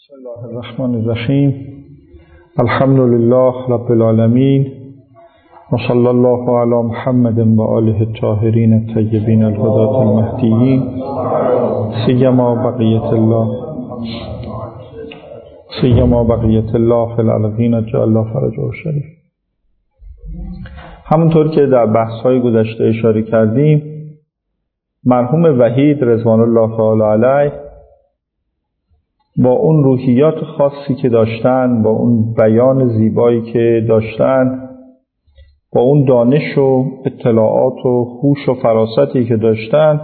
بسم الله الرحمن الرحیم. الحمد لله رب العالمین و صلی الله علی محمد و آله الطاهرین الطیبین الهداة المهدیین سیما بقیت الله فی الارضین اجل الله فرجه الشریف. همونطور که در بحث‌های گذشته اشاره کردیم، مرحوم وحید رضوان الله تعالی علیه با اون روحیات خاصی که داشتن، با اون بیان زیبایی که داشتن، با اون دانش و اطلاعات و هوش و فراستی که داشتن،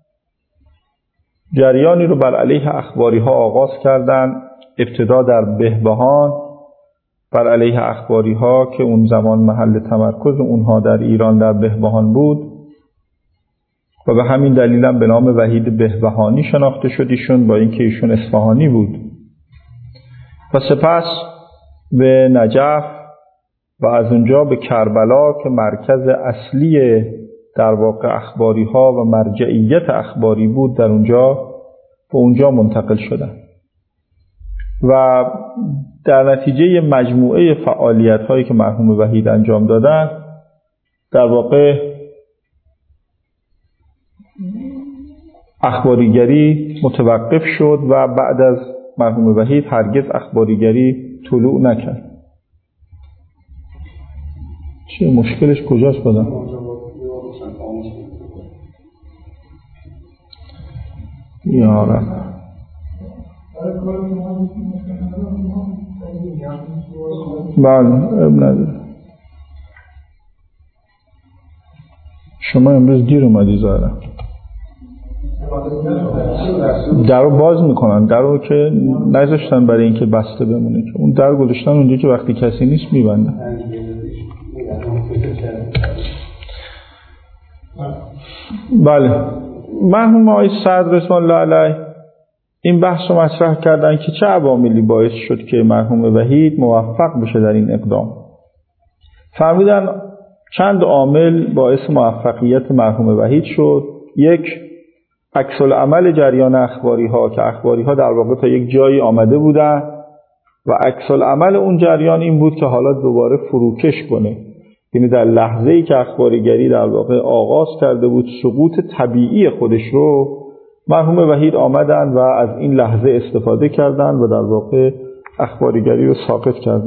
جریانی رو بر علیه اخباری ها آغاز کردن. ابتدا در بهبهان بر علیه اخباری ها که اون زمان محل تمرکز اونها در ایران در بهبهان بود و به همین دلیل هم به نام وحید بهبهانی شناخته شد ایشون، با اینکه ایشون اصفهانی بود. و سپس به نجف و از اونجا به کربلا که مرکز اصلی در واقع اخباری ها و مرجعیت اخباری بود، در اونجا به اونجا منتقل شدن و در نتیجه مجموعه فعالیت هایی که مرحوم وحید انجام دادن، در واقع اخباریگری متوقف شد و بعد از مرحوم وحید هرگز اخباریگری طلوع نکرد. چه مشکلش کجاست بدن؟ یا رب. بله، اب نداره. شما امروز دیر اومدی ظاهرا. در رو باز میکنن، در رو که نذاشتن برای اینکه بسته بمونه، اون در گذاشتن اونجا که وقتی کسی نیست میبندن. بله، مرحوم آقای سعد رضوان الله علیه این بحث رو مطرح کردن که چه عواملی باعث شد که مرحوم وحید موفق بشه در این اقدام. فرمودن چند عامل باعث موفقیت مرحوم وحید شد. یک، عکس العمل جریان اخباری ها که اخباری ها در واقع تا یک جایی آمده بودن و عکس العمل اون جریان این بود که حالا دوباره فروکش کنه. یعنی در لحظه‌ای که اخباریگری در واقع آغاز کرده بود سقوط طبیعی خودش رو، مرحوم وحید آمدن و از این لحظه استفاده کردن و در واقع اخباریگری رو ساقط کردن.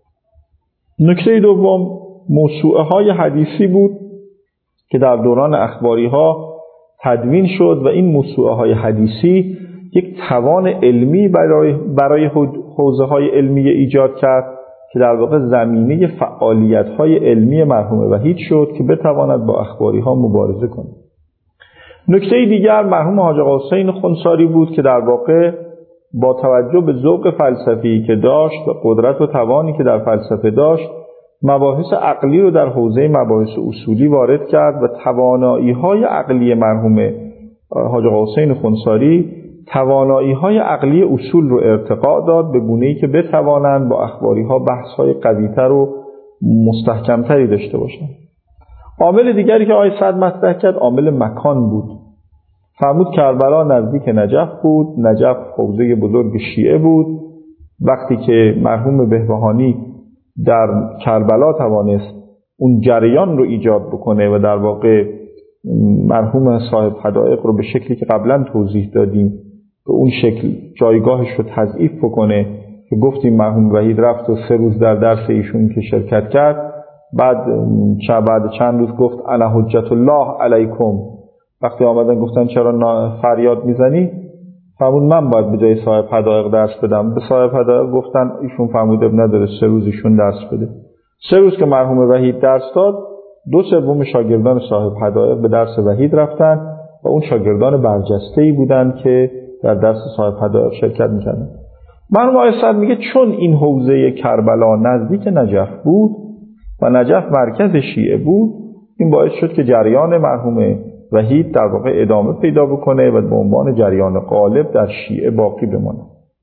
نکته دوم، موسوعه های حدیثی بود که در دوران اخباری ها تدوین شد و این موسوعه های حدیثی یک توان علمی برای حوزه های علمی ایجاد کرد که در واقع زمینه فعالیت های علمی مرحوم وحید شد که بتواند با اخباری ها مبارزه کنه. نکته دیگر مرحوم حاج آقا حسین خنثاری بود که در واقع با توجه به ذوق فلسفی که داشت و قدرت و توانی که در فلسفه داشت، مباحث عقلی رو در حوزه مباحث اصولی وارد کرد و توانایی‌های عقلی مرحوم حاج آقا حسین خنثاری توانایی‌های عقلی اصول رو ارتقا داد به گونه‌ای که بتوانند با اخباری‌ها بحث‌های قوی‌تر و مستحکم‌تری داشته باشند. عامل دیگری که آقای سعد مطرح کرد عامل مکان بود. فرمود کربلا نزدیک نجف بود، نجف حوزه بزرگ شیعه بود. وقتی که مرحوم بهبهانی در کربلا توانست اون جریان رو ایجاد بکنه و در واقع مرحوم صاحب حدائق رو به شکلی که قبلا توضیح دادیم به اون شکل جایگاهش رو تضعیف بکنه که گفتیم مرحوم وحید رفت و 3 روز در درس ایشون که شرکت کرد، بعد چند روز گفت انا حجت الله علیکم. وقتی آمدن گفتن چرا فریاد میزنی؟ فرمود من باید به جای صاحب حدائق درس بدم. به صاحب حدائق گفتن، ایشون فرمود اب نداره 3 روز ایشون درس بده. 3 روز که مرحوم وحید درس داد، 2/3 شاگردان صاحب حدائق به درس وحید رفتن و اون شاگردان برجسته‌ای بودند که در درس صاحب حدائق شرکت می‌کردند. مرحوم آقای سعد میگه چون این حوزه کربلا نزدیک نجف بود و نجف مرکز شیعه بود، این باعث شد که جریان مرحوم وحید در واقع ادامه پیدا بکنه و به عنوان جریان غالب در شیعه باقی بمانه.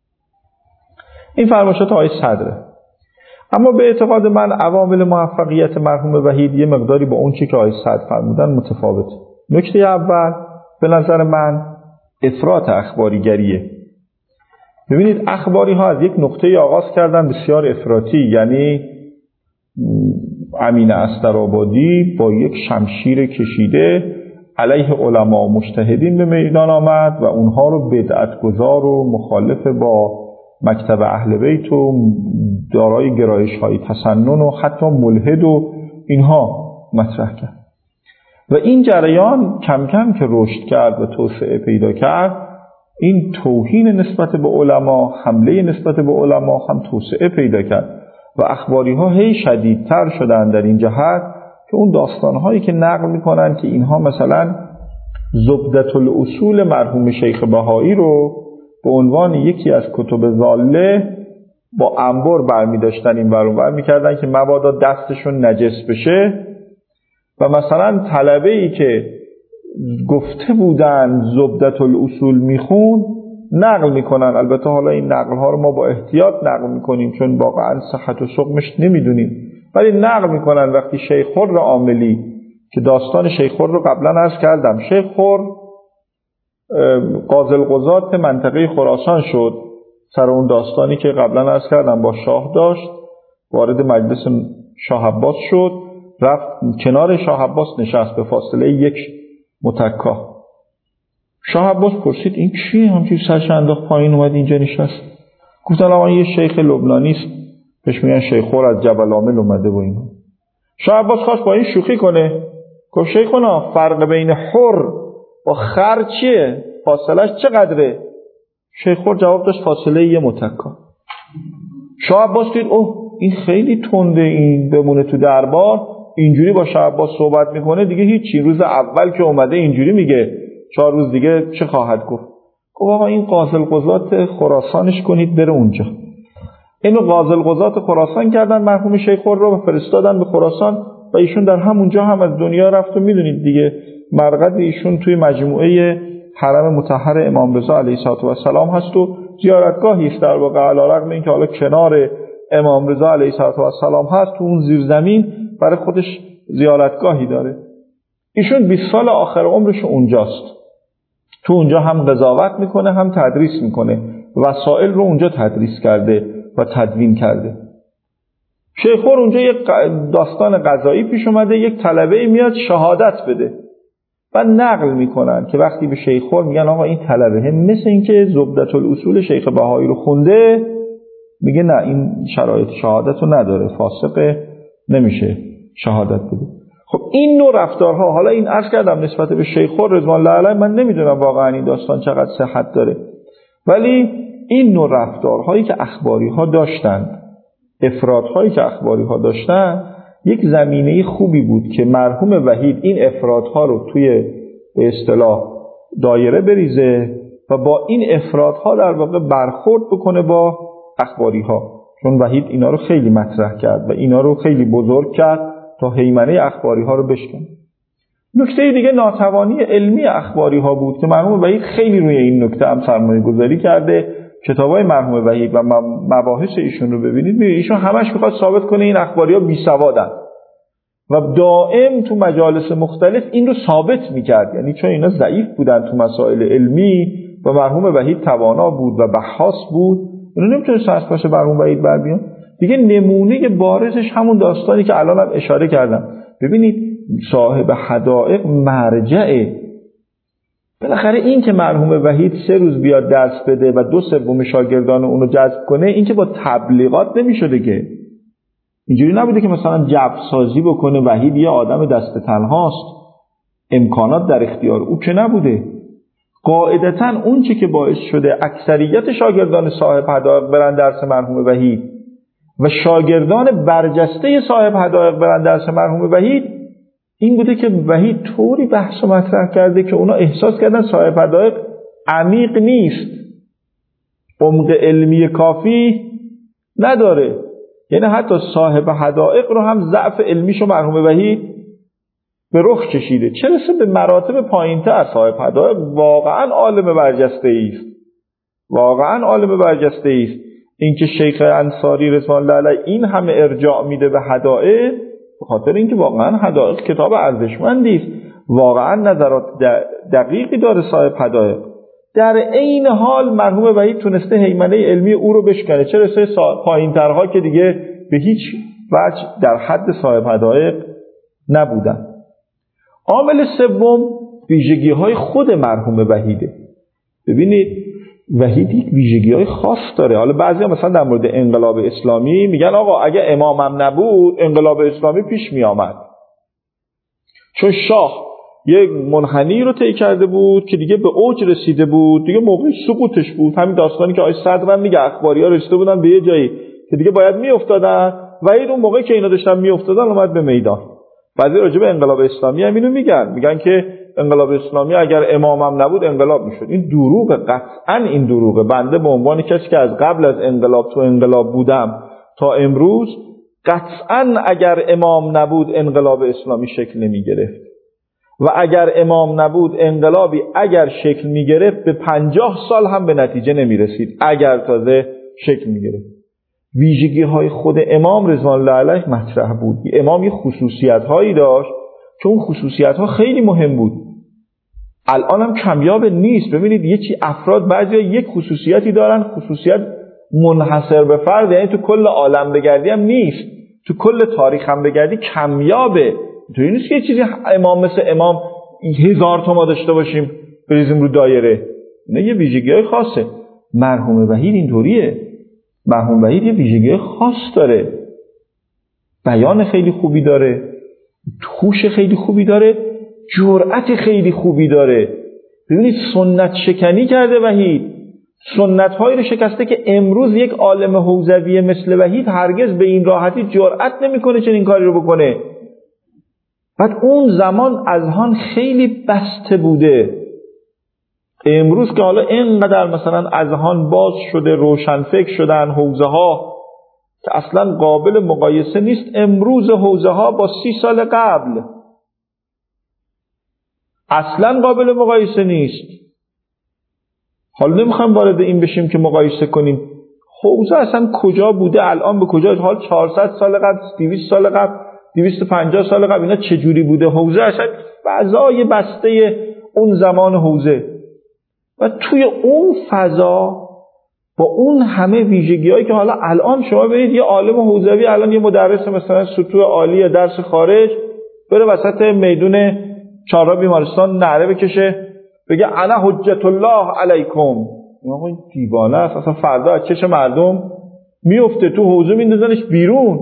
این فرمایشات آقای صدره. اما به اعتقاد من عوامل موفقیت مرحوم وحید یه مقداری با اون چیزی که آقای صدر فرمودن متفاوته. نکته اول به نظر من افراط اخباریگریه. ببینید اخباری ها از یک نقطه آغاز کردن بسیار افراطی، یعنی امین استرآبادی با یک شمشیر کشیده علیه علما و مجتهدین به میدان آمد و اونها رو بدعتگذار و مخالف با مکتب اهل بیت و دارای گرایش های تسنن و حتی ملحد و اینها مطرح کرد و این جریان کم کم که رشد کرد و توسعه پیدا کرد، این توهین نسبت به علما، حمله نسبت به علما هم توسعه پیدا کرد و اخباری ها هی شدیدتر شدن در این جهت که اون داستان هایی که نقل میکنن که اینها مثلا زبدة الاصول مرحوم شیخ بهایی رو به عنوان یکی از کتب ضاله با انبر برمی داشتن این ور اون ور میکردن که مبادا دستشون نجس بشه و مثلا طلبه ای که گفته بودن زبدة الاصول میخون نقل میکنن. البته حالا این نقل ها رو ما با احتیاط نقل میکنیم چون واقعا صحت و سقمش نمیدونیم، ولی نقل میکنن وقتی شیخ خور عاملی که داستان شیخ خور رو قبلا عرض کردم، شیخ خور قاضی القضات منطقه خراسان شد، سر اون داستانی که قبلا عرض کردم با شاه داشت، وارد مجلس شاه عباس شد، رفت کنار شاه عباس نشست به فاصله یک متکا. شاه عباس پرسید این کیه همچین سرش انداخت پایین اومد اینجا نشست؟ گفتن آقا یه شیخ لبنانی است بهش میگن شیخ خور از جبل عامل اومده و اینا. شاه عباس خواست با این شوخی کنه، گفت شیخونا فرق بین حر با خر چیه؟ فاصلهش چقدره؟ شیخ خور جواب داشت فاصله یه متکا. شاه عباس دید اوه این خیلی تنده، این بمونه تو دربار اینجوری با شاه عباس صحبت میکنه دیگه هیچی، روز اول که اومده اینجوری میگه 4 روز دیگه چه خواهد گفت؟ گفت آقا این قاضی القضات خراسانش کنید بره اونجا. اینو قاضی القضات خراسان کردن مرحوم شیخ خور رو فرستادن به خراسان و ایشون در همونجا هم از دنیا رفت و میدونید دیگه مرقد ایشون توی مجموعه حرم مطهر امام رضا علیه السلام هست و زیارتگاهی است در واقع، علیرغم اینکه حالا کنار امام رضا علیه السلام هست تو اون زیرزمین برای خودش زیارتگاهی داره. ایشون 20 سال آخر عمرش اونجاست، تو اونجا هم قضاوت میکنه هم تدریس میکنه، وسائل رو اونجا تدریس کرده و تدوین کرده. شیخ خور اونجا یک داستان قضایی پیش اومده، یک طلبه میاد شهادت بده و نقل میکنن که وقتی به شیخ خور میگن آقا این طلبه مثل این که زبدة الاصول شیخ بهایی رو خونده، میگه نه این شرایط شهادت رو نداره، فاسقه، نمیشه شهادت بده. خب این نوع رفتارها، حالا این عرض کردم نسبت به شیخ خور رضوان الله علیه من نمیدونم واقعا این داستان چقدر صحت داره، ولی این نوع رفتارهایی که اخباری ها داشتن، افرادهایی که اخباری ها داشتن، یک زمینه خوبی بود که مرحوم وحید این افرادها رو توی به اصطلاح دایره بریزه و با این افرادها در واقع برخورد بکنه با اخباری ها، چون وحید اینا رو خیلی مطرح کرد و اینا رو خیلی بزرگ کرد تا هیمنه اخباری ها رو بشکنه. نکته دیگه ناتوانی علمی اخباری ها بود که مرحوم وحید خیلی روی این نکته هم سرمایه گذاری کرده. کتابای مرحوم وحید و مباحث ایشون رو ببینید، ایشون همش میخواد ثابت کنه این اخباری ها بی سوادن و دائم تو مجالس مختلف این رو ثابت میکرد، یعنی چون اینا ضعیف بودن تو مسائل علمی و مرحوم وحید توانا بود و بحث بود، اینا نمیتونست از پاش مرحوم وحید بر بیان. دیگه نمونه بارزش همون داستانی که الان هم اشاره کردم. ببینید صاحب حدائق مرجعه، بالاخره این که مرحوم وحید 3 روز بیاد درس بده و 2/3 شاگردان اونو جذب کنه، این که با تبلیغات نمیشده که، اینجوری نبوده که مثلا جبر سازی بکنه. وحید یه آدم دست تنهاست، امکانات در اختیار او که نبوده. قاعدتاً اون چی که باعث شده اکثریت شاگردان صاحب حدائق برن درس مرحوم وحید و شاگردان برجسته صاحب حدائق برن درس مرحوم وحید، این بوده که وحید طوری بحث و مطرح کرده که اونا احساس کردن صاحب حدائق عمیق نیست، عمق علمی کافی نداره. یعنی حتی صاحب حدائق رو هم ضعف علمیشو مرحوم وحید به رخ کشیده، چه رسه به مراتب پایین‌تر. صاحب حدائق واقعا عالم برجسته است، واقعا عالم برجسته است. اینکه شیخ انصاری رضوان الله علیه این همه ارجاع میده به حدائق، به خاطر اینکه واقعا حدائق کتاب ارزشمندی است، واقعا نظرات دقیقی داره صاحب حدائق. در عین حال مرحوم وحید تونسته هیمنه علمی او رو بشکنه، چه رسه پایین‌ترها که دیگه به هیچ وجه در حد صاحب حدایق نبودن. عامل سوم ویژگی‌های خود مرحوم وحیده. ببینید وحید یک ویژگی‌های خاص داره. حالا بعضیا مثلا در مورد انقلاب اسلامی میگن آقا اگه امامم نبود انقلاب اسلامی پیش می آمد، چون شاه یک منحنی رو طی کرده بود که دیگه به اوج رسیده بود، دیگه موقع سقوطش بود. همین داستانی که آقای صدرم میگه اخباری‌ها رسیده بودن به یه جایی که دیگه باید میافتادن، وحید اون موقع که اینا داشتن میافتادن اومد به میدان. بعضی راجع به انقلاب اسلامی هم اینو میگن که انقلاب اسلامی اگر امامم نبود انقلاب میشد. این دروغه، قطعا این دروغه. بنده به عنوان کسی که از قبل از انقلاب تو انقلاب بودم تا امروز، قطعا اگر امام نبود انقلاب اسلامی شکل نمیگرفت و اگر امام نبود انقلابی اگر شکل میگرفت به 50 سال هم به نتیجه نمیرسید، اگر تازه شکل میگرفت. ویژگی های خود امام رضوان الله علیه مطرح بود. امام یه خصوصیت هایی داشت که اون خصوصیت ها خیلی مهم بود، الان هم کمیاب نیست. ببینید یه چی افراد بعضیا یک خصوصیتی دارن، خصوصیت منحصر به فرد، یعنی تو کل عالم بگردی هم نیست، تو کل تاریخ هم بگردی کمیابه. اینطوری نیست که یه چیزی امام مثل امام 1000 تا ما داشته باشیم بریزیم رو دایره. نه، یه ویژگی‌های خاصه. مرحوم وحید اینطوریه. مرحوم وحید یه ویژگی خاص داره، بیان خیلی خوبی داره، هوش خیلی خوبی داره، جرأت خیلی خوبی داره. ببینید سنت شکنی کرده وحید، سنت‌هایی رو شکسته که امروز یک عالم حوزوی مثل وحید هرگز به این راحتی جرأت نمی‌کنه چنین کاری رو بکنه. بعد اون زمان اذهان خیلی بسته بوده. امروز که حالا اینقدر مثلا اذهان باز شده، روشن فکر شدن حوزه ها که اصلا قابل مقایسه نیست امروز حوزه ها با 30 سال قبل، اصلا قابل مقایسه نیست. حالا نمیخوام وارد این بشیم که مقایسه کنیم حوزه اصلا کجا بوده الان به کجا، حال 400 سال قبل، 200 سال قبل، 250 سال قبل اینا چجوری بوده. حوزه اصلا فضای بسته اون زمان حوزه و توی اون فضا با اون همه ویژگی‌هایی که حالا الان شما برید یه عالم حوزوی، الان یه مدرس مثلا سطوح عالی درس خارج بره وسط میدون چهارراه بیمارستان نعره بکشه بگه انا حجت الله علیکم، این دیوانه است. اصلا فردا از چش مردم میفته تو حوزه میندازنش بیرون.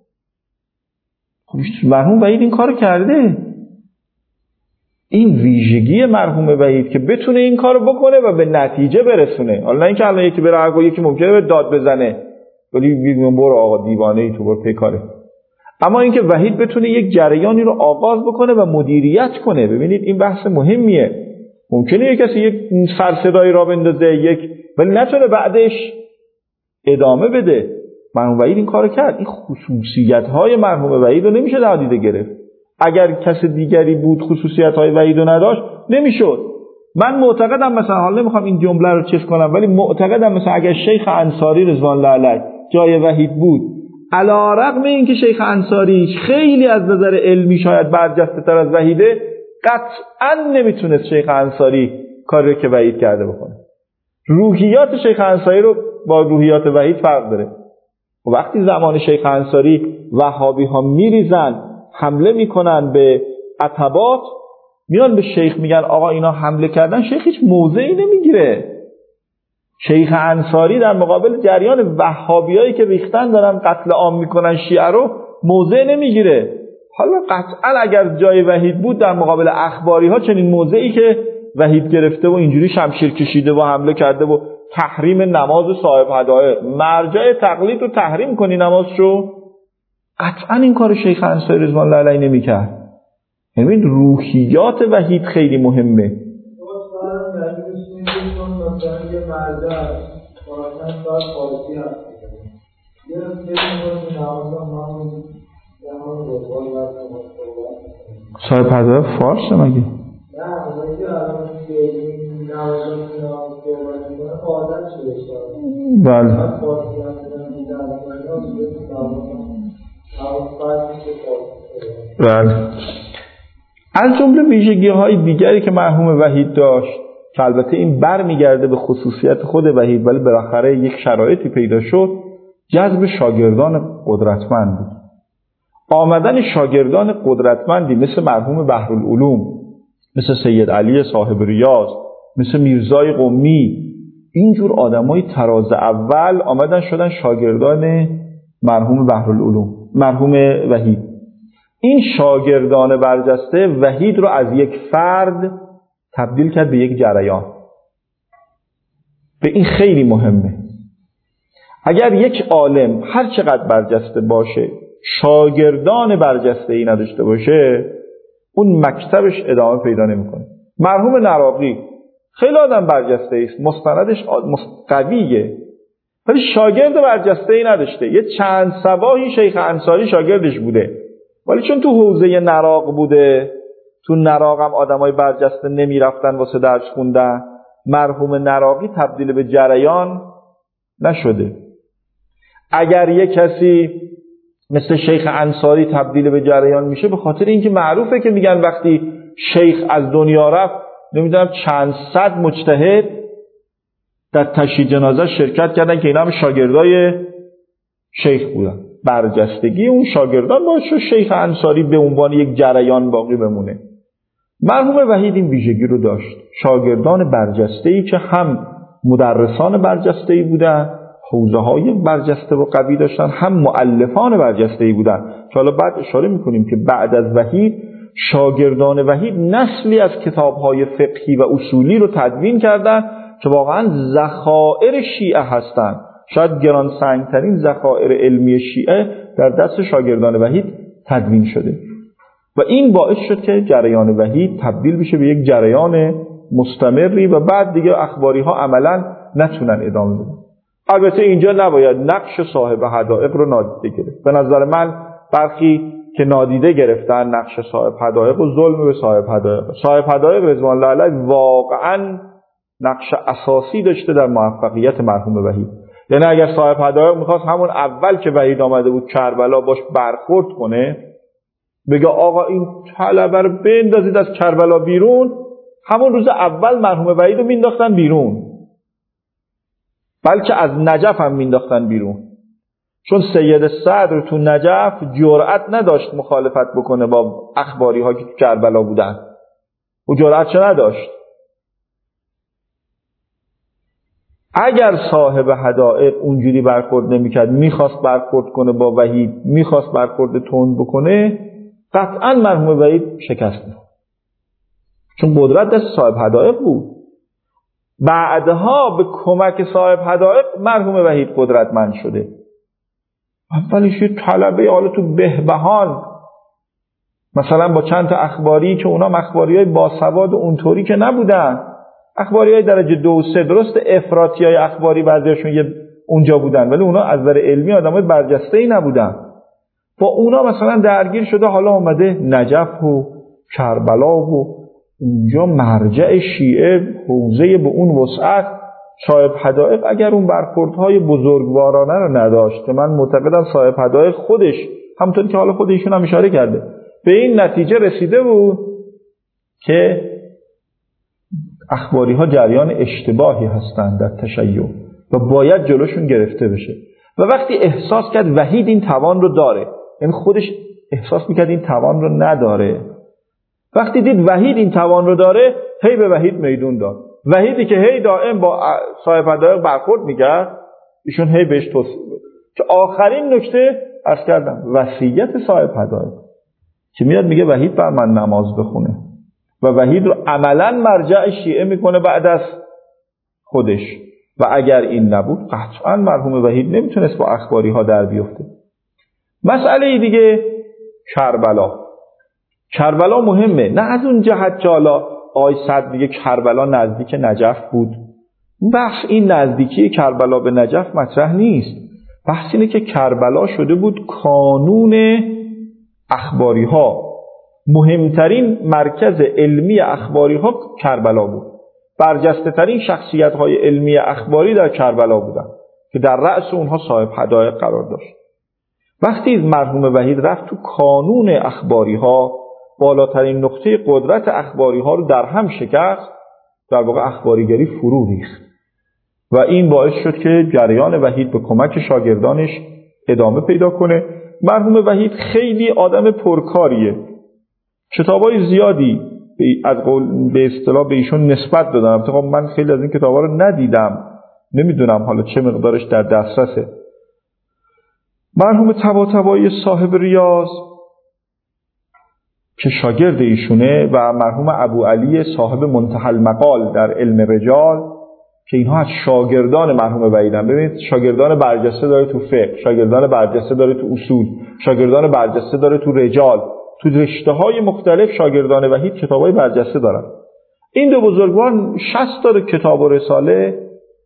خب مرحوم وحید این کارو کرده. این ویژگی مرحوم وحید که بتونه این کارو بکنه و به نتیجه برسونه. حالا نه اینکه الان یکی بره هر یکی ممکنه به داد بزنه ولی میگم برو آقا دیوانه ای تو برو پیکاره، اما اینکه وحید بتونه یک جریانی رو آغاز بکنه و مدیریت کنه. ببینید این بحث مهمیه. ممکنه یک کسی یک سرصدایی را بندازه ولی نتونه بعدش ادامه بده. مرحوم وحید این کارو کرد. این خصوصیت‌های مرحوم وحید رو نمیشه نادیده گرفت. اگر کس دیگری بود خصوصیت‌های وحید رو نداشت نمیشد. من معتقدم مثلا، حالا نمیخوام این جمله رو چیز کنم ولی معتقدم مثلا اگر شیخ انصاری رضوان الله علیه جای وحید بود، علی رغم اینکه شیخ انصاری خیلی از نظر علمی شاید برجسته تر از وحیده، قطعا نمیتونست شیخ انصاری کاری که وحید کرده بکنه. روحیات شیخ انصاری رو با روحیات وحید فرق داره. و وقتی زمان شیخ انصاری وهابی ها میریزن حمله میکنن به عتبات، میان به شیخ میگن آقا اینا حمله کردن، شیخ هیچ موضعی نمیگیره. شیخ انصاری در مقابل جریان وهابیایی که ریختن دارن قتل عام میکنن شیعه رو موضع نمیگیره. حالا قطعا اگر جای وحید بود در مقابل اخباری ها چنین موضعی که وحید گرفته و اینجوری شمشیر کشیده و حمله کرده و تحریم نماز صاحب هدایق، مرجع تقلید رو تحریم کنی نمازشو، قطعا این کار شیخ انصاری رضوان الله علیه نمی‌کرد. یعنی روحیات وحید خیلی مهمه. صاحب هدایق فارس مگه؟ بله. بله. از جمله ویژگی‌های دیگری که مرحوم وحید داشت که البته این برمیگرده به خصوصیت خود وحید، ولی بالاخره یک شرایطی پیدا شد، جذب شاگردان قدرتمند بود. آمدن شاگردان قدرتمندی مثل مرحوم بحرالعلوم، مثل سید علی صاحب ریاض، مثل میرزای قمی، اینجور آدمای تراز اول آمدن شدن شاگردان مرحوم بحرالعلوم، مرحوم وحید. این شاگردان برجسته وحید رو از یک فرد تبدیل کرد به یک جریان. به این خیلی مهمه. اگر یک عالم هر چقدر برجسته باشه شاگردان برجسته ای نداشته باشه، اون مکتبش ادامه پیدا نمیکنه. مرحوم نراقی خیلی آدم برجسته است، مستندش قویه، ولی شاگرد برجسته ای نداشته. یه چند صباحی شیخ انصاری شاگردش بوده، ولی چون تو حوزه نراق بوده، تو نراق هم آدمای برجسته نمیرفتن واسه درس خوندن، مرحوم نراقی تبدیل به جریان نشده. اگر یه کسی مثل شیخ انصاری تبدیل به جریان میشه، به خاطر اینکه معروفه که میگن وقتی شیخ از دنیا رفت، نمیدونم چند صد مجتهد در تشییع جنازه شرکت کردن که اینا هم شاگردای شیخ بودن. برجستگی اون شاگردان باعث شد شیخ انصاری به عنوان یک جریان باقی بمونه. مرحوم وحید این ویژگی رو داشت، شاگردان برجسته‌ای که هم مدرسان برجسته‌ای بودن، حوزه‌های برجسته و قوی داشتن، هم مؤلفان برجسته‌ای بودن. که حالا بعد اشاره می‌کنیم که بعد از وحید شاگردان وحید نسلی از کتاب‌های فقهی و اصولی رو تدوین کردن که واقعاً ذخایر شیعه هستند. شاید گرانسنگترین ذخایر علمی شیعه در دست شاگردان وحید تدوین شده و این باعث شد که جریان وحید تبدیل بشه به یک جریان مستمری و بعد دیگه اخباری ها عملاً نتونن ادامه بدن. البته اینجا نباید نقش صاحب حدائق رو نادیده گرفت. به نظر من برخی که نادیده گرفتن نقش صاحب حدائق و ظلم به صاحب حدائق. صاحب حدائق رضوان الله علیه واقعاً نقش اساسی داشته در موفقیت مرحوم وحید. یعنی اگر صاحب حدائق میخواست همون اول که وحید آمده بود کربلا باش برخورد کنه، بگه آقا این طلبه رو بندازید از کربلا بیرون، همون روز اول مرحوم وحید رو مینداختن بیرون، بلکه از نجف هم مینداختن بیرون، چون سید صدر تو نجف جرأت نداشت مخالفت بکنه با اخباری ها که تو کربلا بودن. او جرأتش نداشت. اگر صاحب حدائق اونجوری برخورد نمیکرد، میخواست برخورد کنه با وحید، میخواست برخورد تند بکنه، قطعا مرحوم وحید شکست می‌خورد، چون قدرت دست صاحب حدائق بود. بعدها به کمک صاحب حدائق مرحوم وحید قدرتمند شده. اولش یه طلبه حالا تو بهبهان، مثلا با چند تا اخباری که اونا اخباریای باسواد و اونطوری که نبودن، اخباریای درجه 2 و 3، درست افراطیای اخباری بعضیاشون یه اونجا بودن، ولی اونا از نظر علمی آدمای برجسته‌ای نبودن. با اونا مثلا درگیر شده، حالا اومده نجف و کربلا و اونجا مرجع شیعه حوزه به اون وسعت. صاحب حدائق اگر اون برخوردهای بزرگوارانه رو نداشت، که من معتقدم صاحب حدائق خودش همونطور که حالا خودشون هم اشاره کرده به این نتیجه رسیده بود که اخباری ها جریان اشتباهی هستند در تشیع و باید جلوشون گرفته بشه. و وقتی احساس کرد وحید این توان رو داره، یعنی خودش احساس میکرد این توان رو نداره، وقتی دید وحید این توان رو داره، هی به وحید میدون داد. وحیدی که هی دائم با صاحب حدائق برخورد میکرد، ایشون هی بهش توصیه بود. که آخرین نکته عرض کردم وصیت صاحب حدائق که میاد میگه وحید بر من نماز بخونه و وحید رو عملاً مرجع شیعه میکنه بعد از خودش. و اگر این نبود قطعاً مرحوم وحید نمیتونست با اخباری ها در بیفته. مسئله دیگه کربلا مهمه، نه از اون جهت که حالا آقای صدر میگه کربلا نزدیک نجف بود. بحث این نزدیکی کربلا به نجف مطرح نیست. بحث اینه که کربلا شده بود کانون اخباری ها، مهمترین مرکز علمی اخباری ها کربلا بود. برجسته ترین شخصیت های علمی اخباری در کربلا بودن که در رأس اونها صاحب حدائق قرار داشت. وقتی مرحوم وحید رفت تو کانون اخباری ها، بالاترین نقطه قدرت اخباری ها رو در هم شکست، در واقع اخباریگری فرو ریخت و این باعث شد که جریان وحید به کمک شاگردانش ادامه پیدا کنه. مرحوم وحید خیلی آدم پرکاریه. کتابای زیادی از قول به اصطلاح به ایشون نسبت دادن. خب من خیلی از این کتابا رو ندیدم، نمیدونم حالا چه مقدارش در دسترسه. مرحوم طباطبایی صاحب ریاض که شاگرد ایشونه و مرحوم ابوعلی صاحب منتهی المقال در علم رجال که اینها از شاگردان مرحوم وحیدن. ببینید شاگردان برجسته داره تو فقه، شاگردان برجسته داره تو اصول، شاگردان برجسته داره تو رجال، تو رشته‌های مختلف شاگردان وحید کتابای برجسته دارن. این دو بزرگوار 60 تا کتاب و رساله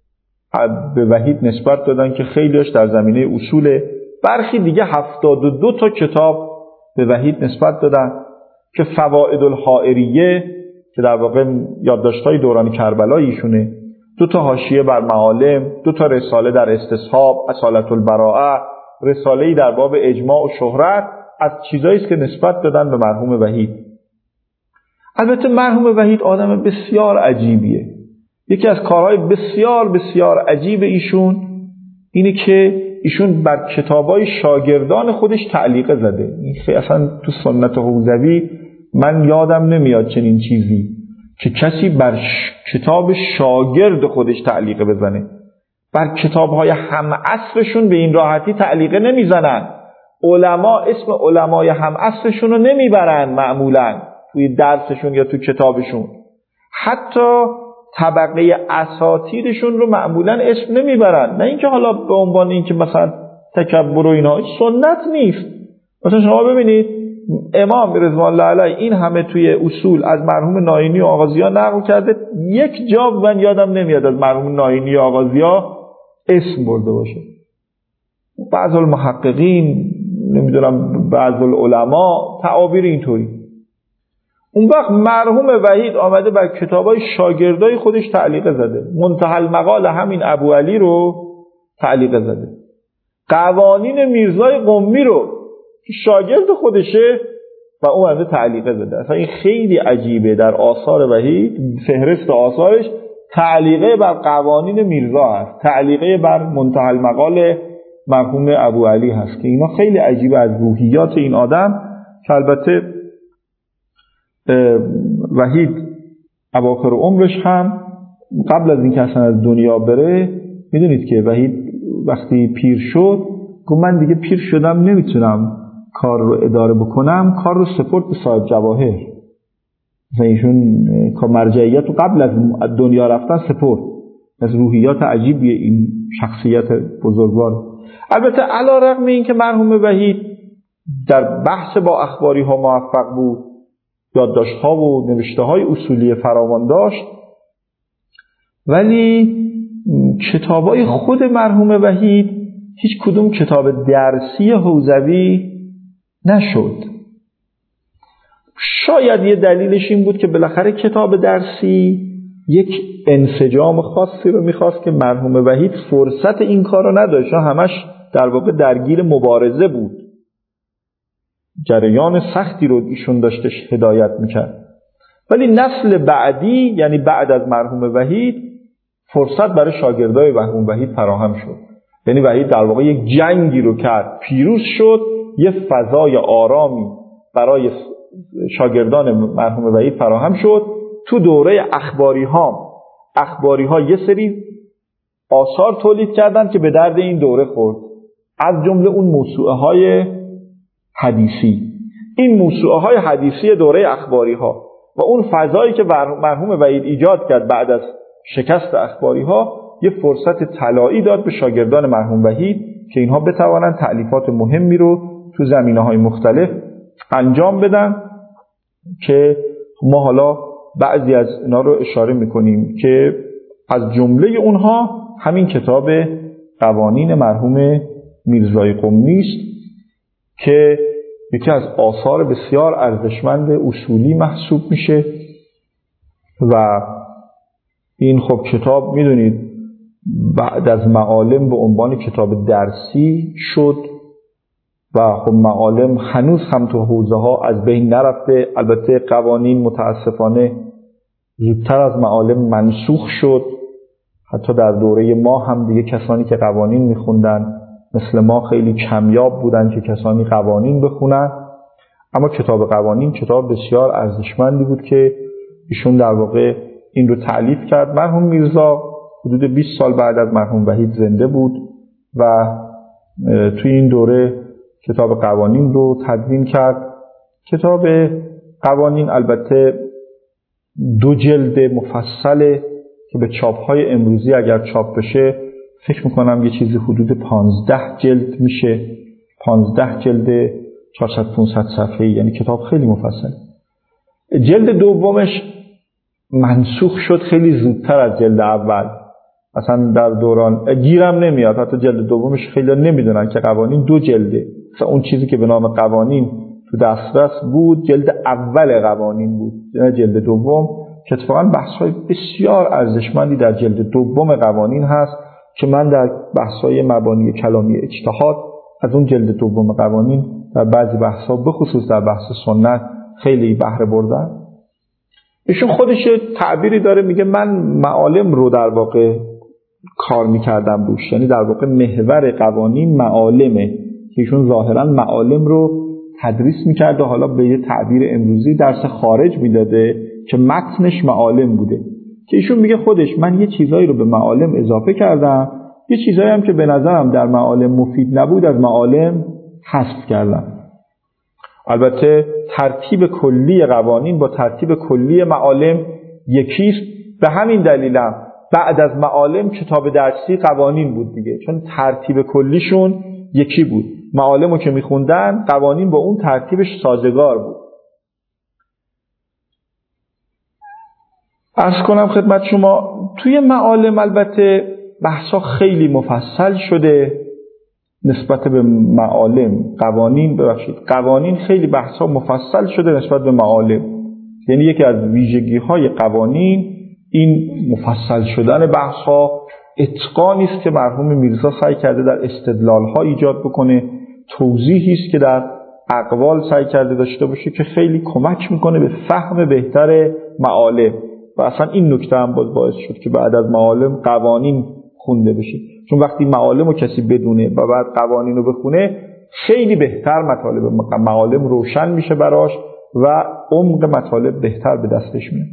به وحید نسبت دادن که خیلیش در زمینه اصوله. برخی دیگه 72 تا کتاب به وحید نسبت دادن که فوائد الحائریه که در واقع یادداشت‌های دوران کربلا ایشونه، 2 تا حاشیه بر معالم، 2 تا رساله در استصحاب، اصالة البراءه، رساله‌ای در باب اجماع و شهرت، از چیزایی است که نسبت دادن به مرحوم وحید. البته مرحوم وحید آدم بسیار عجیبیه. یکی از کارهای بسیار بسیار عجیب ایشون اینه که ایشون بر کتابای شاگردان خودش تعلیقه زده. این اصلا تو سنت حوزوی من یادم نمیاد چنین چیزی که کسی بر کتاب شاگرد خودش تعلیقه بزنه. بر کتابهای هم عصرشون به این راحتی تعلیقه نمیزنن. علما اسم علمای هم عصرشون رو نمیبرن معمولا توی درسشون یا توی کتابشون. حتی طبقه اساتیدشون رو معمولا اسم نمیبرن. نه اینکه حالا به عنوان اینکه مثلا تکبر و اینا، سنت نیست. مثلا شما ببینید امام رضوان الله علیه این همه توی اصول از مرحوم ناینی و آغازیا نقل کرده، یک جا من یادم نمیاد از مرحوم ناینی و آغازیا اسم برده باشه. بعض المحققین، نمیدونم بعض العلماء تعابیر اینطوری. اون وقت مرحوم وحید آمده بر کتابای شاگردای خودش تعلیقه زده. منتهی المقال همین ابوعلی رو تعلیقه زده. قوانین میرزای قمی رو که شاگرد خودشه و اون آمده تعلیقه زده. اصلا این خیلی عجیبه. در آثار وحید فهرست آثارش تعلیقه بر قوانین میرزا هست، تعلیقه بر منتهی المقال مرحوم ابوعلی هست که اینا خیلی عجیبه از روحیات این آدم. که البته وحید اواخر عمرش هم قبل از اینکه اصلا از دنیا بره، میدونید که وحید وقتی پیر شد گفت من دیگه پیر شدم نمیتونم کار رو اداره بکنم، کار رو سپرد به صاحب جواهر. مثلا ایشون مرجعیت رو قبل از دنیا رفتن سپرد. از روحیات عجیبی این شخصیت بزرگوار. البته علی رغم این که مرحوم وحید در بحث با اخباری ها موفق بود، یادداشت ها و نوشته های اصولی فراوان داشت، ولی کتابای خود مرحوم وحید هیچ کدوم کتاب درسی حوزوی نشد. شاید یه دلیلش این بود که بالاخره کتاب درسی یک انسجام خاصی رو میخواست که مرحوم وحید فرصت این کار رو نداشت. همش در واقع درگیر مبارزه بود. جریان سختی رو ایشون داشتش هدایت میکرد. ولی نسل بعدی، یعنی بعد از مرحوم وحید، فرصت برای شاگردای مرحوم وحید فراهم شد. یعنی وحید در واقع یک جنگی رو کرد، پیروز شد، یه فضای آرامی برای شاگردان مرحوم وحید فراهم شد. تو دوره اخباری ها یه سری آثار تولید کردن که به درد این دوره خورد، از جمله اون موسوعه های حدیثی. این موسوعه های حدیثی دوره اخباری ها و اون فضایی که مرحوم وحید ایجاد کرد بعد از شکست اخباری ها، یه فرصت طلایی داد به شاگردان مرحوم وحید که اینها بتوانند تألیفات مهمی رو تو زمینه‌های مختلف انجام بدن که ما حالا بعضی از اینا رو اشاره میکنیم که از جمله اونها همین کتاب قوانین مرحوم میرزای قمی است که یکی از آثار بسیار ارزشمند اصولی محسوب میشه. و این خب کتاب میدونید بعد از معالم به عنوان کتاب درسی شد و خب معالم هنوز هم تو حوزه ها از بین نرفته. البته قوانین متاسفانه زودتر از معالم منسوخ شد. حتی در دوره ما هم دیگه کسانی که قوانین میخوندن مثل ما خیلی کمیاب بودن که کسانی قوانین بخونن. اما کتاب قوانین کتاب بسیار ارزشمندی بود که ایشون در واقع این رو تألیف کرد. مرحوم میرزا حدود 20 سال بعد از مرحوم وحید زنده بود و توی این دوره کتاب قوانین رو تدوین کرد. کتاب قوانین البته 2 جلد مفصله که به چاپ‌های امروزی اگر چاپ بشه فکر میکنم یه چیزی حدود 15 جلد میشه. 15 جلد 400-500 صفحه‌ای، یعنی کتاب خیلی مفصل. جلد دومش منسوخ شد خیلی زودتر از جلد اول. اصلا در دوران گیرم نمیاد، حتی جلد دومش خیلی نمیدونن که قوانین 2 جلده. مثلا اون چیزی که به نام قوانین تو دسترس بود جلد اول قوانین بود، نه جلد دوم، که اتفاقاً بحث‌های بسیار ارزشمندی در جلد دوم قوانین هست که من در بحث‌های مبانی کلامی اجتهاد از اون جلد دوم قوانین در بعضی بحث‌ها به خصوص در بحث سنت خیلی بهره بردم. ایشون خودش تعبیری داره، میگه من معالم رو در واقع کار میکردم روش، یعنی در واقع محور قوانین معالمه که ایشون ظاهراً معالم رو تدریس میکرده، حالا به یه تعبیر امروزی درس خارج میداده که متنش معالم بوده. که ایشون میگه خودش من یه چیزایی رو به معالم اضافه کردم، یه چیزایی هم که به نظرم در معالم مفید نبود از معالم حذف کردم. البته ترتیب کلی قوانین با ترتیب کلی معالم یکیست، به همین دلیلم بعد از معالم کتاب درسی قوانین بود دیگه، چون ترتیب کلیشون یکی بود. معالمو که میخوندن قوانین با اون ترتیبش سازگار بود. عرض کنم خدمت شما توی معالم البته بحثا خیلی مفصل شده نسبت به معالم. قوانین خیلی بحثا مفصل شده نسبت به معالم. یعنی یکی از ویژگی‌های قوانین این مفصل شدن بحث‌ها، اتقانی است که مرحوم میرزا سعی کرده در استدلال‌ها ایجاد بکنه، توضیحی است که در اقوال سعی کرده داشته باشه که خیلی کمک میکنه به فهم بهتر معالم. و اصلا این نکته هم باعث شد که بعد از معالم قوانین خونده بشه، چون وقتی معالم رو کسی بدونه و بعد قوانین رو بخونه خیلی بهتر مطالب معالم روشن میشه براش و عمق مطالب بهتر به دستش میاد.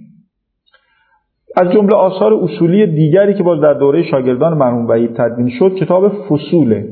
از جمله آثار اصولی دیگری که باز در دوره شاگردان مرحوم وحید تدوین شد کتاب فصوله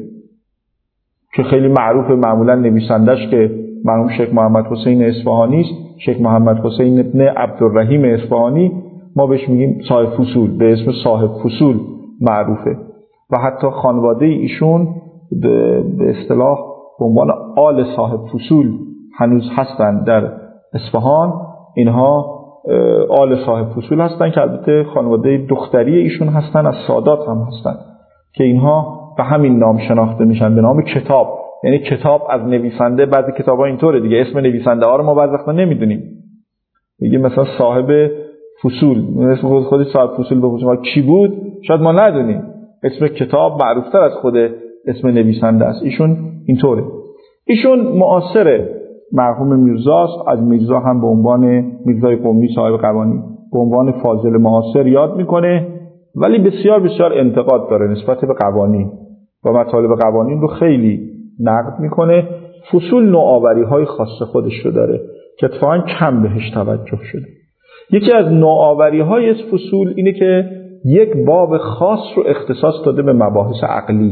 که خیلی معروفه. معمولا نویسندش که مرحوم شیخ محمد حسین اصفهانی است، شیخ محمد حسین ابن عبدالرحیم اصفهانی، ما بهش میگیم صاحب فصول، به اسم صاحب فصول معروفه. و حتی خانواده ایشون به اصطلاح به عنوان آل صاحب فصول هنوز هستن در اصفهان. اینها آل صاحب فصول هستن که البته خانواده دختری ایشون هستن، از سادات هم هستن، که اینها به همین نام شناخته میشن، به نام کتاب. یعنی کتاب از نویسنده، بعضی کتاب‌ها اینطوره دیگه، اسم نویسنده ها رو ما بعضی وقتا نمیدونیم، میگیم مثلا صاحب فصول، اسم خودش صاحب فصول بپرسیم کی بود شاید ما ندونیم، اسم کتاب معروفتر از خود اسم نویسنده است. ایشون اینطوره. ایشون معاصر مرحوم میرزاست، از میرزا هم به عنوان میرزای قمی صاحب قوانین به عنوان فاضل معاصر یاد میکنه، ولی بسیار بسیار انتقاد داره نسبت به قوانین و مطالب قوانین رو خیلی نقد میکنه. فصول نوآوری‌های خاص خودش رو داره که اتفاقاً کم بهش توجه شده. یکی از نوآوری‌های فصول اینه که یک باب خاص رو اختصاص داده به مباحث عقلی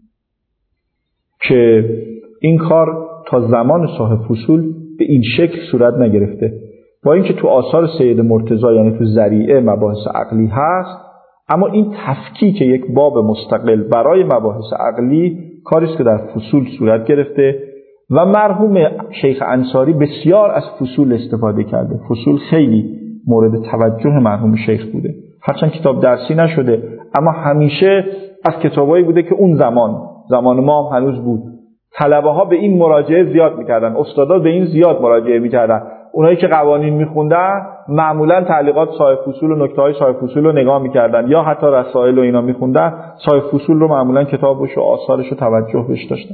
که این کار تا زمان صاحب فصول به این شکل صورت نگرفته. با اینکه تو آثار سید مرتضی یعنی تو ذریعه مباحث عقلی هست، اما این تفکیک یک باب مستقل برای مباحث عقلی کاری است که در فصول صورت گرفته و مرحوم شیخ انصاری بسیار از فصول استفاده کرده. فصول خیلی مورد توجه مرحوم شیخ بوده، هرچند کتاب درسی نشده، اما همیشه از کتابایی بوده که اون زمان ما هم هنوز بود. طلبه ها به این مراجعه زیاد میکردن، استادا به این زیاد مراجعه میکردن. اونایی که قوانین میخوندن معمولا تعلیقات صاحب فصول و نکته‌های صاحب فصول رو نگاه میکردن، یا حتی رسائل و اینا میخوندن، صاحب فصول رو معمولا کتابش و آثارش رو توجه بهش داشتن.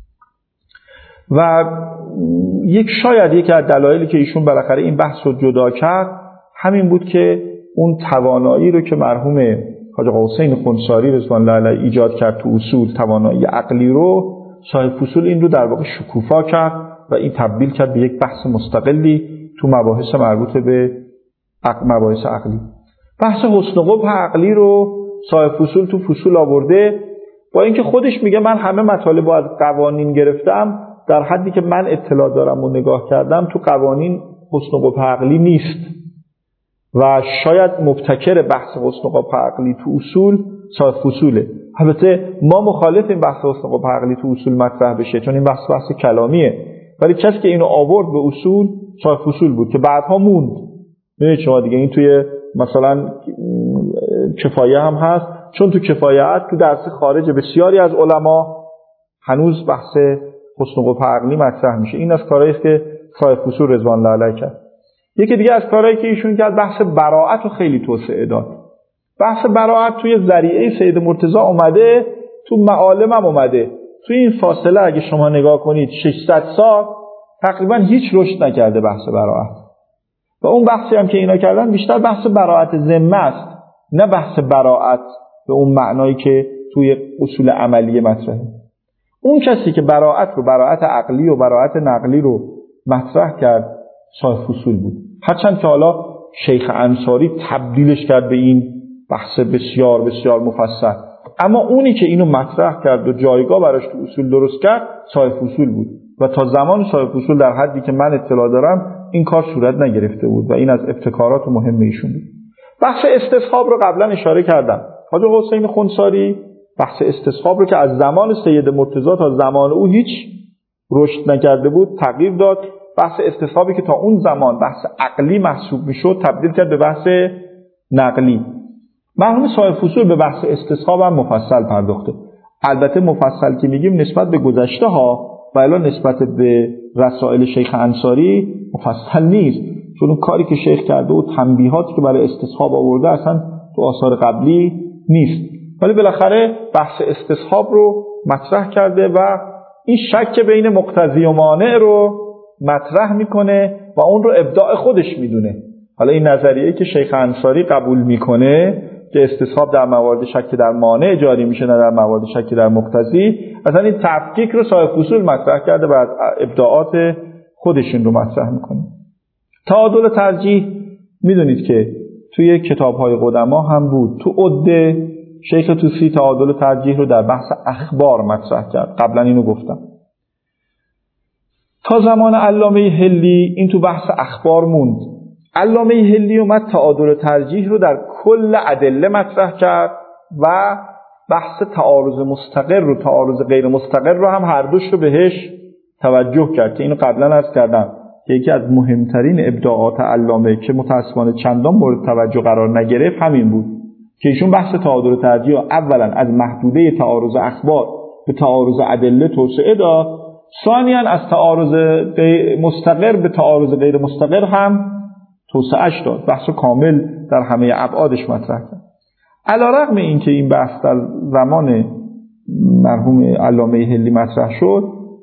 و شاید یکی از دلایلی که ایشون بالاخره این بحث رو جدا کرد همین بود که اون توانایی رو که مرحوم حاج آقا حسین خنثاری رضوان الله علیه ایجاد کرد تو اصول، توانایی عقلی رو، صاحب فصول این رو در واقع شکوفا کرد و این تبدیل کرد به یک بحث مستقلی تو مباحث مربوط به مباحث عقلی. بحث حسن قبح عقلی رو صاحب فصول تو فصول آورده، با اینکه خودش میگه من همه مطالب رو از قوانین گرفتم، در حدی که من اطلاع دارم و نگاه کردم تو قوانین حسن قبح عقلی نیست و شاید مبتکر بحث حسن قبح عقلی تو اصول صاحب فصوله. البته ما مخالفیم بحث حسن قبح عقلی تو اصول مطرح بشه، چون این بحث کلامیه، ولی کسی که اینو آورد به اصول صاحب فصول بود که بعدها موند. ببینید شما دیگه این توی مثلا کفایه هم هست، چون تو کفایه هست تو درس خارج بسیاری از علما هنوز بحث حسن قبح عقلی مطرح میشه. این از کارهایی است که صاحب فصول رضوان الله علیه کرد. یکی دیگه از کارهایی که ایشون کرد بحث براءت رو خیلی توسعه داد. بحث براءت توی ذریعه سید مرتضی اومده، تو معالم هم اومده. توی این فاصله اگه شما نگاه کنید 600 سال تقریبا هیچ رشد نکرده بحث براءت. و اون بحثی هم که اینا کردن بیشتر بحث براءت ذمه است، نه بحث براءت به اون معنایی که توی اصول عملی مطرحه. اون کسی که براءت رو، براءت عقلی و براءت نقلی رو مطرح کرد صاحب فصول بود. هرچند که حالا شیخ انصاری تبدیلش کرد به این بحث بسیار بسیار مفصل، اما اونی که اینو مطرح کرد و جایگاه براش تو اصول درست کرد صاحب فصول بود و تا زمان صاحب فصول در حدی که من اطلاع دارم این کار صورت نگرفته بود و این از ابتکارات مهم ایشون بود. بحث استصحاب رو قبلا اشاره کردم. حاج آقا حسین خنثاری بحث استصحاب رو که از زمان سید مرتضی تا زمان او هیچ رشد نکرده بود تغییر داد. بحث استصحابی که تا اون زمان بحث عقلی محسوب میشد تبدیل کرد به بحث نقلی. مرحوم صاحب فصول به بحث استصحاب هم مفصل پرداخته. البته مفصل که میگیم نسبت به گذشته ها و الا نسبت به رسائل شیخ انصاری مفصل نیست، چون اون کاری که شیخ کرده و تنبیهاتی که برای استصحاب آورده اصلا تو آثار قبلی نیست، ولی بالاخره بحث استصحاب رو مطرح کرده و این شک بین مقتضی و مانع رو مطرح میکنه و اون رو ابداع خودش میدونه. حالا این نظریه‌ای که شیخ انصاری قبول میکنه که استصحاب در موارد شک در مانع جاری میشه نه در موارد شک در مقتضی، اصلا این تفکیک رو صاحب فصول مطرح کرده و ابداعات خودشون رو مطرح میکنه. تعادل ترجیح میدونید که توی کتاب‌های قدما هم بود. تو عده شیخ طوسی تعادل ترجیح رو در بحث اخبار مطرح کرد. قبلا اینو گفتم. تا زمان علامه حلی این تو بحث اخبار موند. علامه حلی اومد تعادل ترجیح رو در کل ادله مطرح کرد و بحث تعارض مستقر رو تعارض غیر مستقر رو هم هر دوش رو بهش توجه کرد که اینو قبلا عرض کردم که یکی از مهمترین ابداعات علامه که متأسفانه چندان مورد توجه قرار نگرفت همین بود که ایشون بحث تعادل ترجیح رو اولا از محدوده تعارض اخبار به تعارض ادله توسعه داد، ثانیاً از تعارض مستقر به تعارض غیر مستقر هم توسعهش داد، بحث کامل در همه ابعادش مطرح کرد. علی‌رغم این که این بحث در زمان مرحوم علامه حلی مطرح شد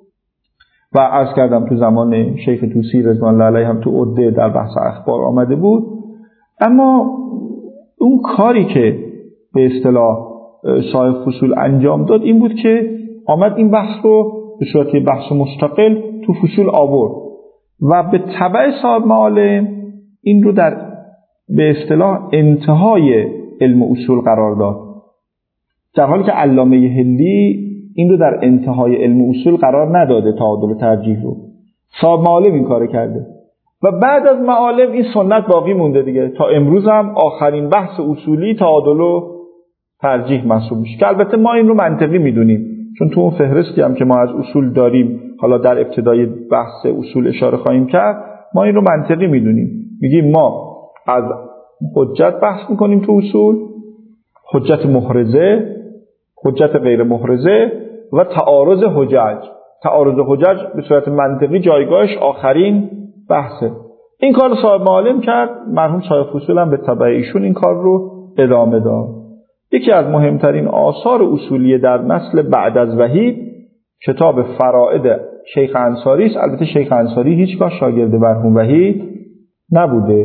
و عرض کردم تو زمان شیخ طوسی رضوان الله علیه هم تو عده در بحث اخبار آمده بود، اما اون کاری که به اصطلاح صاحب فصول انجام داد این بود که آمد این بحث رو به صورت بحث مستقل تو فصول آورد و به تبع صاحب معالم این رو در به اصطلاح انتهای علم اصول قرار داد، در حالی که علامه حلی این رو در انتهای علم اصول قرار نداده. تعادل ترجیح رو صاحب معالم این کار کرده و بعد از معالم این سنت باقی مونده دیگه. تا امروز هم آخرین بحث اصولی تعادل و ترجیح محسوب میشه که البته ما این رو منطقی میدونیم، چون تو اون فهرستی هم که ما از اصول داریم، حالا در ابتدای بحث اصول اشاره خواهیم کرد، ما این رو منطقی میدونیم. میگیم ما از حجت بحث میکنیم تو اصول، حجت محرزه، حجت غیر محرزه و تعارض حجج. تعارض حجج به صورت منطقی جایگاهش آخرین بحثه. این کار رو صاحب معالم کرد، مرحوم صاحب فصول هم به تبع ایشون این کار رو ادامه داد. یکی از مهمترین آثار اصولی در نسل بعد از وحید کتاب فرائد شیخ انصاری است. البته شیخ انصاری هیچگاه شاگرد مرحوم وحید نبوده،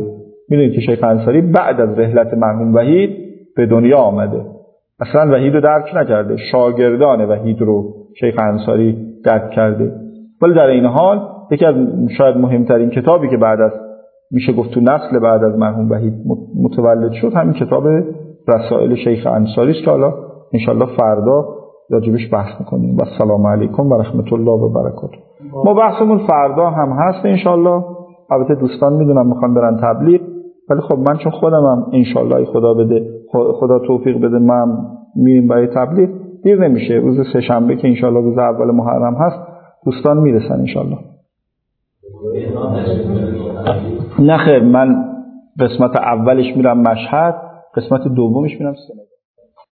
میدونید که شیخ انصاری بعد از رحلت مرحوم وحید به دنیا آمده، اصلا وحید رو درک نکرده، شاگردان وحید رو شیخ انصاری درک کرده. ولی در این حال یکی از شاید مهمترین کتابی که بعد از میشه گفت تو نسل بعد از مرحوم وحید متولد شد همین کتاب رسائل شیخ انصاری است که حالا انشالله فردا راجبش بحث میکنیم. و السلام علیکم و رحمت الله و برکاته. ما بحثمون فردا هم هست انشالله. البته دوستان میدونم میخوان برن تبلیغ، ولی خب من چون خودمم انشالله خدا توفیق بده من میریم برای تبلیغ، دیر نمیشه. روز سه شنبه که انشالله روز اول محرم هست دوستان میرسن انشالله. نه خیر، من قسمت اولش میرم مشهد، قسمت دومش میرم سنت.